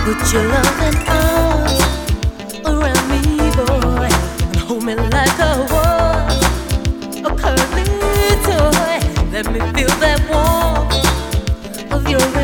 Put your loving arms around me, boy, and hold me like I was a cuddly toy. Let me feel that warmth of your